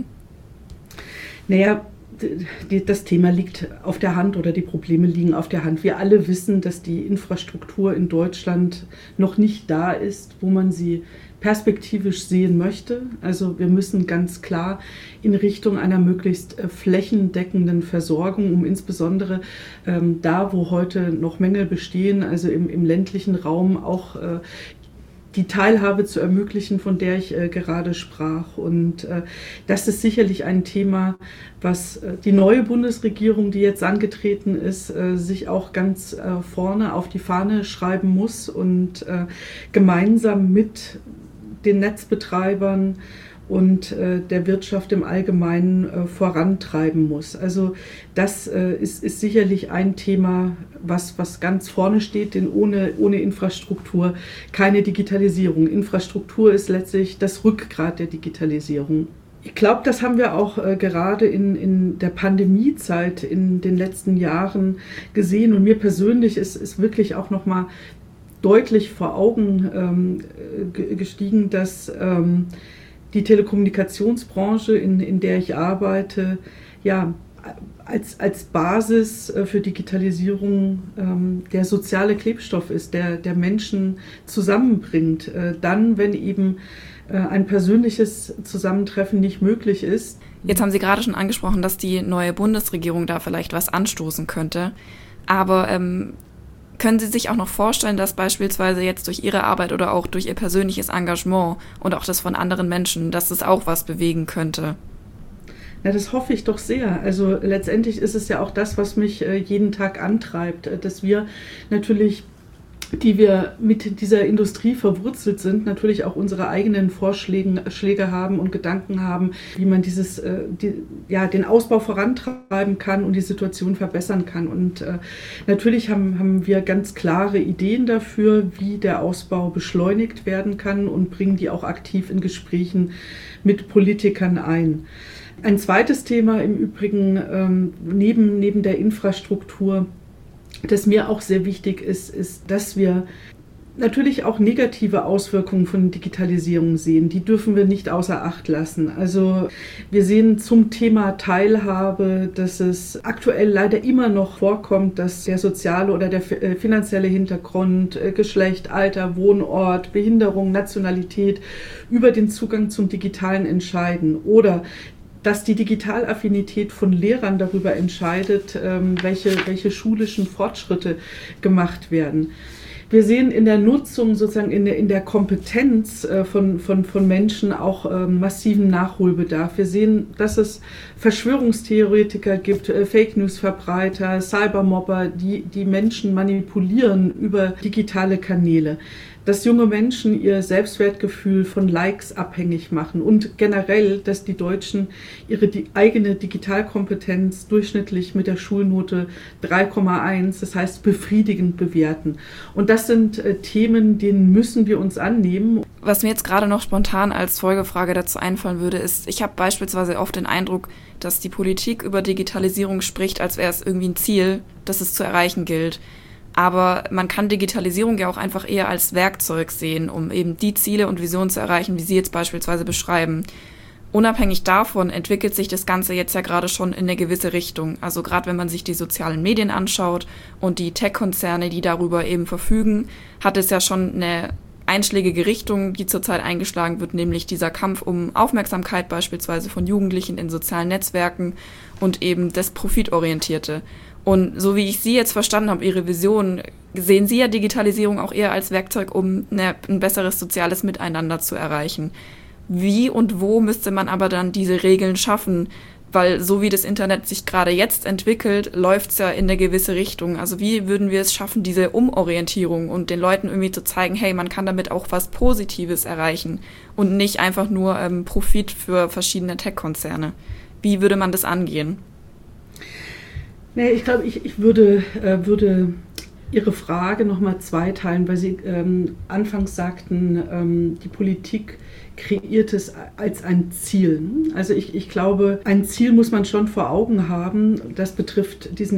Naja, das Thema liegt auf der Hand oder die Probleme liegen auf der Hand. Wir alle wissen, dass die Infrastruktur in Deutschland noch nicht da ist, wo man sie perspektivisch sehen möchte. Also wir müssen ganz klar in Richtung einer möglichst flächendeckenden Versorgung, um insbesondere da, wo heute noch Mängel bestehen, also im ländlichen Raum auch die Teilhabe zu ermöglichen, von der ich gerade sprach. Und das ist sicherlich ein Thema, was die neue Bundesregierung, die jetzt angetreten ist, sich auch ganz vorne auf die Fahne schreiben muss und gemeinsam mit den Netzbetreibern und der Wirtschaft im Allgemeinen vorantreiben muss. Also das ist sicherlich ein Thema, was ganz vorne steht, denn ohne Infrastruktur keine Digitalisierung. Infrastruktur ist letztlich das Rückgrat der Digitalisierung. Ich glaube, das haben wir auch gerade in der Pandemiezeit in den letzten Jahren gesehen. Und mir persönlich ist wirklich auch noch mal deutlich vor Augen gestiegen, dass die Telekommunikationsbranche, in der ich arbeite, als Basis für Digitalisierung der soziale Klebstoff ist, der Menschen zusammenbringt. Dann, wenn eben ein persönliches Zusammentreffen nicht möglich ist. Jetzt haben Sie gerade schon angesprochen, dass die neue Bundesregierung da vielleicht was anstoßen könnte. Aber können Sie sich auch noch vorstellen, dass beispielsweise jetzt durch Ihre Arbeit oder auch durch Ihr persönliches Engagement und auch das von anderen Menschen, dass es auch was bewegen könnte? Ja, das hoffe ich doch sehr. Also letztendlich ist es ja auch das, was mich jeden Tag antreibt, dass wir natürlich, die wir mit dieser Industrie verwurzelt sind, natürlich auch unsere eigenen Vorschläge haben und Gedanken haben, wie man den Ausbau vorantreiben kann und die Situation verbessern kann. Und natürlich haben wir ganz klare Ideen dafür, wie der Ausbau beschleunigt werden kann und bringen die auch aktiv in Gesprächen mit Politikern ein. Ein zweites Thema im Übrigen neben der Infrastruktur, das mir auch sehr wichtig ist, dass wir natürlich auch negative Auswirkungen von Digitalisierung sehen. Die dürfen wir nicht außer Acht lassen. Also wir sehen zum Thema Teilhabe, dass es aktuell leider immer noch vorkommt, dass der soziale oder der finanzielle Hintergrund, Geschlecht, Alter, Wohnort, Behinderung, Nationalität über den Zugang zum Digitalen entscheiden. Oder dass die Digitalaffinität von Lehrern darüber entscheidet, welche schulischen Fortschritte gemacht werden. Wir sehen in der Nutzung, sozusagen in der Kompetenz von Menschen auch massiven Nachholbedarf. Wir sehen, dass es Verschwörungstheoretiker gibt, Fake-News-Verbreiter, Cybermobber, die Menschen manipulieren über digitale Kanäle. Dass junge Menschen ihr Selbstwertgefühl von Likes abhängig machen und generell, dass die Deutschen ihre eigene Digitalkompetenz durchschnittlich mit der Schulnote 3,1, das heißt befriedigend bewerten. Und das sind Themen, denen müssen wir uns annehmen. Was mir jetzt gerade noch spontan als Folgefrage dazu einfallen würde, ist, ich habe beispielsweise oft den Eindruck, dass die Politik über Digitalisierung spricht, als wäre es irgendwie ein Ziel, das es zu erreichen gilt. Aber man kann Digitalisierung ja auch einfach eher als Werkzeug sehen, um eben die Ziele und Visionen zu erreichen, wie Sie jetzt beispielsweise beschreiben. Unabhängig davon entwickelt sich das Ganze jetzt ja gerade schon in eine gewisse Richtung. Also gerade wenn man sich die sozialen Medien anschaut und die Tech-Konzerne, die darüber eben verfügen, hat es ja schon eine einschlägige Richtung, die zurzeit eingeschlagen wird, nämlich dieser Kampf um Aufmerksamkeit beispielsweise von Jugendlichen in sozialen Netzwerken und eben das Profitorientierte. Und so wie ich Sie jetzt verstanden habe, Ihre Vision, sehen Sie ja Digitalisierung auch eher als Werkzeug, um ein besseres soziales Miteinander zu erreichen. Wie und wo müsste man aber dann diese Regeln schaffen? Weil so wie das Internet sich gerade jetzt entwickelt, läuft es ja in eine gewisse Richtung. Also wie würden wir es schaffen, diese Umorientierung und den Leuten irgendwie zu zeigen, hey, man kann damit auch was Positives erreichen und nicht einfach nur Profit für verschiedene Tech-Konzerne. Wie würde man das angehen? Nee, ich glaube, ich würde Ihre Frage nochmal zweiteilen, weil Sie anfangs sagten, die Politik kreiert es als ein Ziel. Also ich glaube, ein Ziel muss man schon vor Augen haben, das betrifft diesen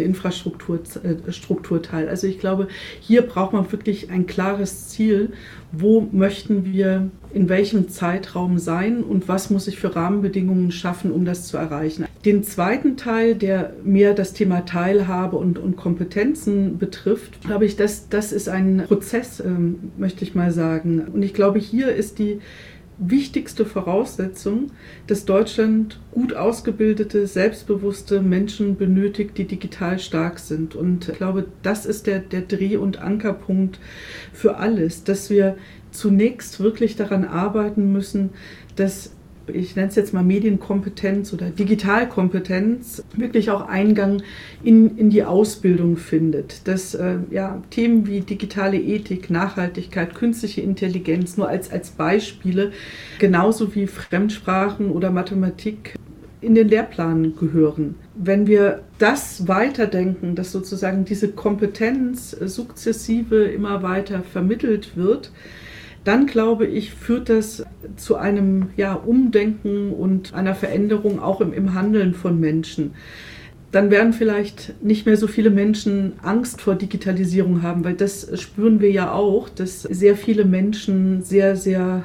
Infrastrukturteil. Also ich glaube, hier braucht man wirklich ein klares Ziel, wo möchten wir in welchem Zeitraum sein und was muss ich für Rahmenbedingungen schaffen, um das zu erreichen. Den zweiten Teil, der mehr das Thema Teilhabe und Kompetenzen betrifft, glaube ich, das ist ein Prozess, möchte ich mal sagen. Und ich glaube, hier ist die wichtigste Voraussetzung, dass Deutschland gut ausgebildete, selbstbewusste Menschen benötigt, die digital stark sind. Und ich glaube, das ist der Dreh- und Ankerpunkt für alles, dass wir zunächst wirklich daran arbeiten müssen, dass, ich nenne es jetzt mal Medienkompetenz oder Digitalkompetenz, wirklich auch Eingang in die Ausbildung findet. Dass Themen wie digitale Ethik, Nachhaltigkeit, künstliche Intelligenz nur als Beispiele, genauso wie Fremdsprachen oder Mathematik, in den Lehrplan gehören. Wenn wir das weiterdenken, dass sozusagen diese Kompetenz sukzessive immer weiter vermittelt wird, dann glaube ich, führt das zu einem Umdenken und einer Veränderung auch im Handeln von Menschen. Dann werden vielleicht nicht mehr so viele Menschen Angst vor Digitalisierung haben, weil das spüren wir ja auch, dass sehr viele Menschen sehr, sehr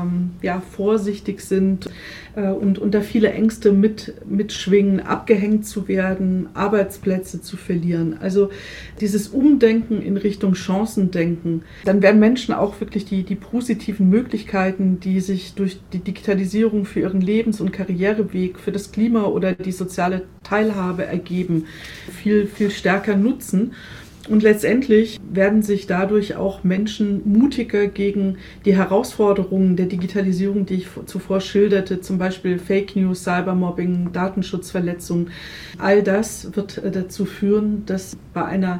vorsichtig sind und da viele Ängste mitschwingen, abgehängt zu werden, Arbeitsplätze zu verlieren. Also dieses Umdenken in Richtung Chancendenken, dann werden Menschen auch wirklich die positiven Möglichkeiten, die sich durch die Digitalisierung für ihren Lebens- und Karriereweg, für das Klima oder die soziale Teilhabe ergeben, viel, viel stärker nutzen. Und letztendlich werden sich dadurch auch Menschen mutiger gegen die Herausforderungen der Digitalisierung, die ich zuvor schilderte, zum Beispiel Fake News, Cybermobbing, Datenschutzverletzungen. All das wird dazu führen, dass bei einer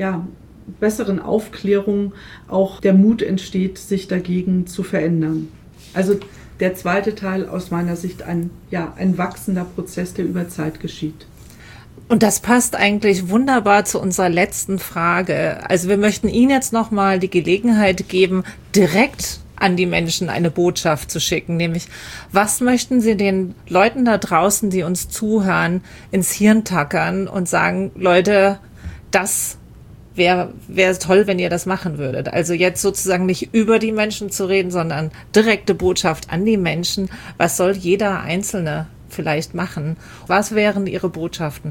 besseren Aufklärung auch der Mut entsteht, sich dagegen zu verändern. Also der zweite Teil aus meiner Sicht ein wachsender Prozess, der über Zeit geschieht. Und das passt eigentlich wunderbar zu unserer letzten Frage. Also wir möchten Ihnen jetzt nochmal die Gelegenheit geben, direkt an die Menschen eine Botschaft zu schicken, nämlich was möchten Sie den Leuten da draußen, die uns zuhören, ins Hirn tackern und sagen, Leute, das wäre toll, wenn ihr das machen würdet. Also jetzt sozusagen nicht über die Menschen zu reden, sondern direkte Botschaft an die Menschen. Was soll jeder Einzelne vielleicht machen? Was wären Ihre Botschaften?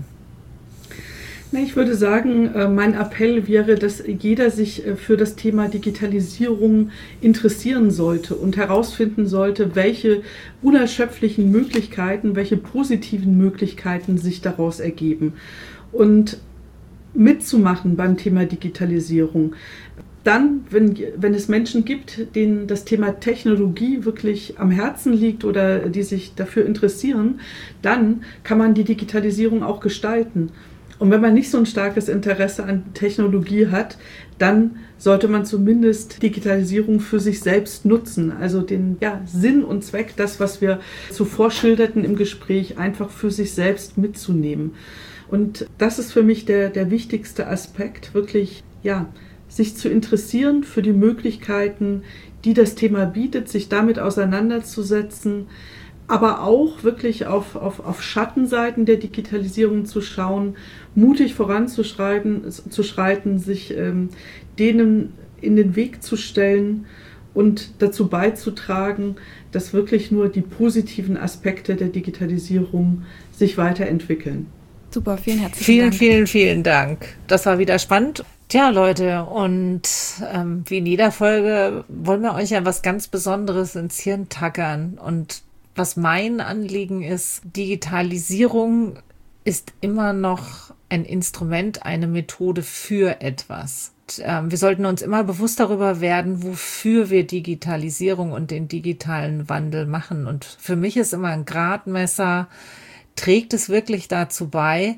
Ich würde sagen, mein Appell wäre, dass jeder sich für das Thema Digitalisierung interessieren sollte und herausfinden sollte, welche unerschöpflichen Möglichkeiten, welche positiven Möglichkeiten sich daraus ergeben. Und mitzumachen beim Thema Digitalisierung. Dann, wenn es Menschen gibt, denen das Thema Technologie wirklich am Herzen liegt oder die sich dafür interessieren, dann kann man die Digitalisierung auch gestalten. Und wenn man nicht so ein starkes Interesse an Technologie hat, dann sollte man zumindest Digitalisierung für sich selbst nutzen. Also den Sinn und Zweck, das, was wir zuvor schilderten im Gespräch, einfach für sich selbst mitzunehmen. Und das ist für mich der wichtigste Aspekt, wirklich sich zu interessieren für die Möglichkeiten, die das Thema bietet, sich damit auseinanderzusetzen, aber auch wirklich auf Schattenseiten der Digitalisierung zu schauen, mutig voranzuschreiten, sich denen in den Weg zu stellen und dazu beizutragen, dass wirklich nur die positiven Aspekte der Digitalisierung sich weiterentwickeln. Super, vielen herzlichen Dank. Vielen Dank. Das war wieder spannend. Tja, Leute, und wie in jeder Folge wollen wir euch ja was ganz Besonderes ins Hirn tackern. Und was mein Anliegen ist, Digitalisierung ist immer noch ein Instrument, eine Methode für etwas. Wir sollten uns immer bewusst darüber werden, wofür wir Digitalisierung und den digitalen Wandel machen. Und für mich ist immer ein Gradmesser, trägt es wirklich dazu bei,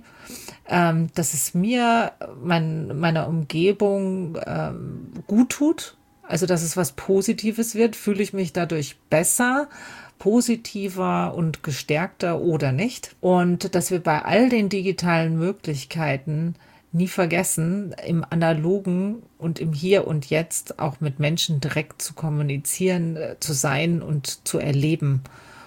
dass es mir, meiner Umgebung gut tut, also dass es was Positives wird, fühle ich mich dadurch besser, positiver und gestärkter oder nicht. Und dass wir bei all den digitalen Möglichkeiten nie vergessen, im Analogen und im Hier und Jetzt auch mit Menschen direkt zu kommunizieren, zu sein und zu erleben.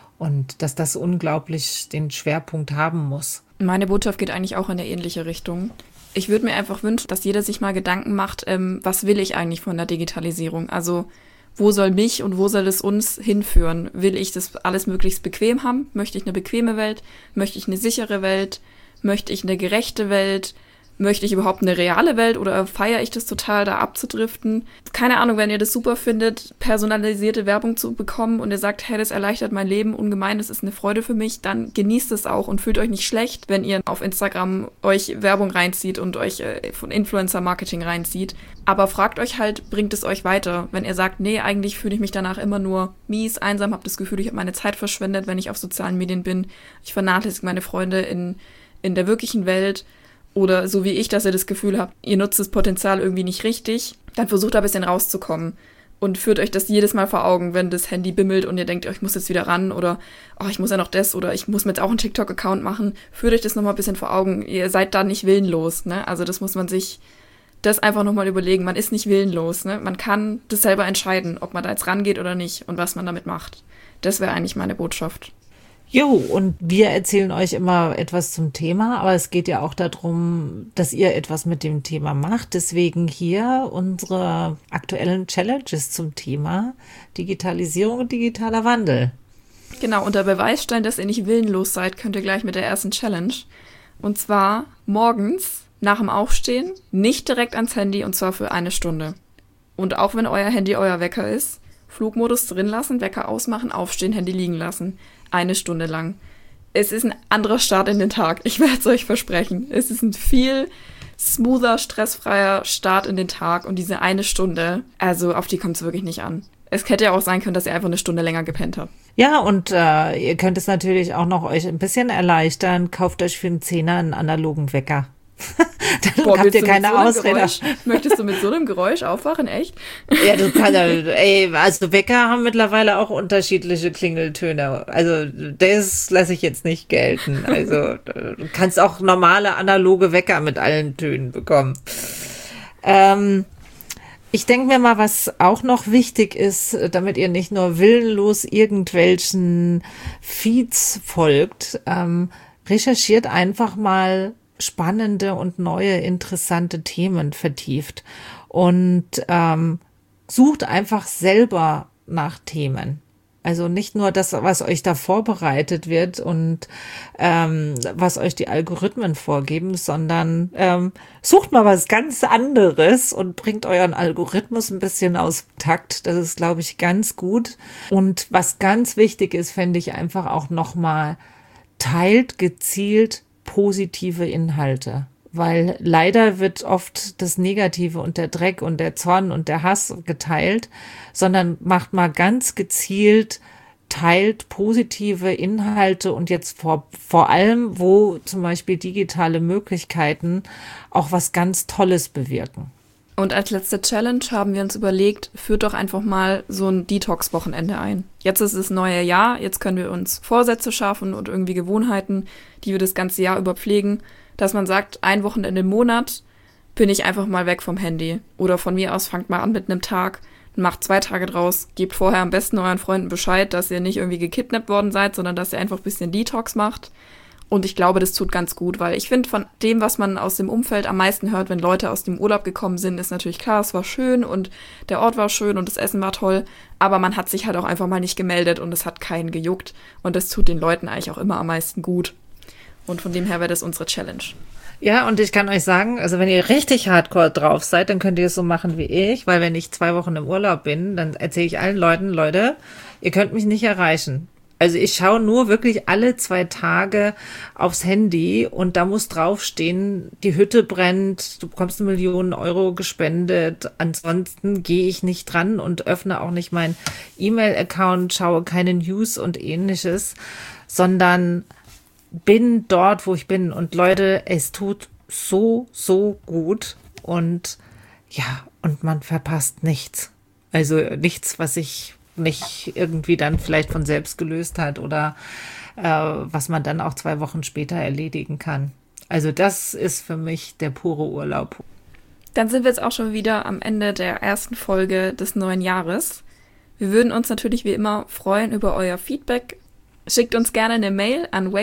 Und dass das unglaublich den Schwerpunkt haben muss. Meine Botschaft geht eigentlich auch in eine ähnliche Richtung. Ich würde mir einfach wünschen, dass jeder sich mal Gedanken macht, was will ich eigentlich von der Digitalisierung? Also wo soll mich und wo soll es uns hinführen? Will ich das alles möglichst bequem haben? Möchte ich eine bequeme Welt? Möchte ich eine sichere Welt? Möchte ich eine gerechte Welt? Möchte ich überhaupt eine reale Welt oder feiere ich das total, da abzudriften? Keine Ahnung, wenn ihr das super findet, personalisierte Werbung zu bekommen und ihr sagt, hey, das erleichtert mein Leben ungemein, das ist eine Freude für mich, dann genießt es auch und fühlt euch nicht schlecht, wenn ihr auf Instagram euch Werbung reinzieht und euch von Influencer-Marketing reinzieht. Aber fragt euch halt, bringt es euch weiter? Wenn ihr sagt, nee, eigentlich fühle ich mich danach immer nur mies, einsam, habe das Gefühl, ich habe meine Zeit verschwendet, wenn ich auf sozialen Medien bin, ich vernachlässige meine Freunde in der wirklichen Welt, oder so wie ich, dass ihr das Gefühl habt, ihr nutzt das Potenzial irgendwie nicht richtig, dann versucht da ein bisschen rauszukommen und führt euch das jedes Mal vor Augen, wenn das Handy bimmelt und ihr denkt, oh, ich muss jetzt wieder ran oder oh, ich muss ja noch das oder ich muss mir jetzt auch einen TikTok-Account machen. Führt euch das nochmal ein bisschen vor Augen. Ihr seid da nicht willenlos, ne? Also das muss man sich das einfach nochmal überlegen. Man ist nicht willenlos, ne? Man kann das selber entscheiden, ob man da jetzt rangeht oder nicht und was man damit macht. Das wäre eigentlich meine Botschaft. Jo, und wir erzählen euch immer etwas zum Thema, aber es geht ja auch darum, dass ihr etwas mit dem Thema macht. Deswegen hier unsere aktuellen Challenges zum Thema Digitalisierung und digitaler Wandel. Genau, und der Beweisstein, dass ihr nicht willenlos seid, könnt ihr gleich mit der ersten Challenge. Und zwar morgens nach dem Aufstehen nicht direkt ans Handy und zwar für 1 Stunde. Und auch wenn euer Handy euer Wecker ist, Flugmodus drin lassen, Wecker ausmachen, aufstehen, Handy liegen lassen. 1 Stunde lang. Es ist ein anderer Start in den Tag. Ich werde es euch versprechen. Es ist ein viel smoother, stressfreier Start in den Tag. Und diese 1 Stunde, also auf die kommt es wirklich nicht an. Es hätte ja auch sein können, dass ihr einfach 1 Stunde länger gepennt habt. Ja, und ihr könnt es natürlich auch noch euch ein bisschen erleichtern. Kauft euch für einen Zehner einen analogen Wecker. Dann habt ihr keine Ausrede. Möchtest du mit so einem Geräusch aufwachen, echt? Ja, du kannst, also Wecker haben mittlerweile auch unterschiedliche Klingeltöne. Also das lasse ich jetzt nicht gelten. Also du kannst auch normale analoge Wecker mit allen Tönen bekommen. Ich denke mir mal, was auch noch wichtig ist, damit ihr nicht nur willenlos irgendwelchen Feeds folgt, recherchiert einfach mal spannende und neue, interessante Themen vertieft und sucht einfach selber nach Themen. Also nicht nur das, was euch da vorbereitet wird und was euch die Algorithmen vorgeben, sondern sucht mal was ganz anderes und bringt euren Algorithmus ein bisschen aus dem Takt. Das ist, glaube ich, ganz gut. Und was ganz wichtig ist, fände ich einfach auch nochmal, teilt gezielt positive Inhalte, weil leider wird oft das Negative und der Dreck und der Zorn und der Hass geteilt, sondern macht mal ganz gezielt, teilt positive Inhalte und jetzt vor allem, wo zum Beispiel digitale Möglichkeiten auch was ganz Tolles bewirken. Und als letzte Challenge haben wir uns überlegt, führt doch einfach mal so ein Detox-Wochenende ein. Jetzt ist das neue Jahr, jetzt können wir uns Vorsätze schaffen und irgendwie Gewohnheiten, die wir das ganze Jahr über pflegen, dass man sagt, ein Wochenende im Monat bin ich einfach mal weg vom Handy. Oder von mir aus fangt mal an mit einem Tag, macht 2 Tage draus, gebt vorher am besten euren Freunden Bescheid, dass ihr nicht irgendwie gekidnappt worden seid, sondern dass ihr einfach ein bisschen Detox macht. Und ich glaube, das tut ganz gut, weil ich finde, von dem, was man aus dem Umfeld am meisten hört, wenn Leute aus dem Urlaub gekommen sind, ist natürlich klar, es war schön und der Ort war schön und das Essen war toll, aber man hat sich halt auch einfach mal nicht gemeldet und es hat keinen gejuckt und das tut den Leuten eigentlich auch immer am meisten gut. Und von dem her wäre das unsere Challenge. Ja, und ich kann euch sagen, also wenn ihr richtig hardcore drauf seid, dann könnt ihr es so machen wie ich, weil wenn ich 2 Wochen im Urlaub bin, dann erzähle ich allen Leuten, Leute, ihr könnt mich nicht erreichen. Also ich schaue nur wirklich alle 2 Tage aufs Handy und da muss draufstehen, die Hütte brennt, du bekommst 1 Million Euro gespendet. Ansonsten gehe ich nicht dran und öffne auch nicht meinen E-Mail-Account, schaue keine News und ähnliches, sondern bin dort, wo ich bin. Und Leute, es tut so, so gut und ja, und man verpasst nichts. Also nichts, was sich nicht irgendwie dann vielleicht von selbst gelöst hat oder was man dann auch 2 Wochen später erledigen kann. Also das ist für mich der pure Urlaub. Dann sind wir jetzt auch schon wieder am Ende der ersten Folge des neuen Jahres. Wir würden uns natürlich wie immer freuen über euer Feedback. Schickt uns gerne eine Mail an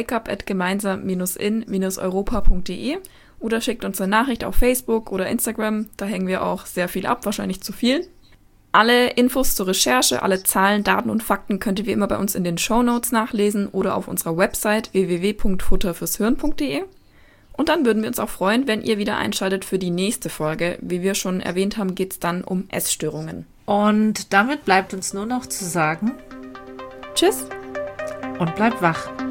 wakeup@gemeinsam-in-europa.de oder schickt uns eine Nachricht auf Facebook oder Instagram. Da hängen wir auch sehr viel ab, wahrscheinlich zu viel. Alle Infos zur Recherche, alle Zahlen, Daten und Fakten könnt ihr wie immer bei uns in den Shownotes nachlesen oder auf unserer Website www.futterfürshirn.de. Und dann würden wir uns auch freuen, wenn ihr wieder einschaltet für die nächste Folge. Wie wir schon erwähnt haben, geht es dann um Essstörungen. Und damit bleibt uns nur noch zu sagen: Tschüss und bleibt wach.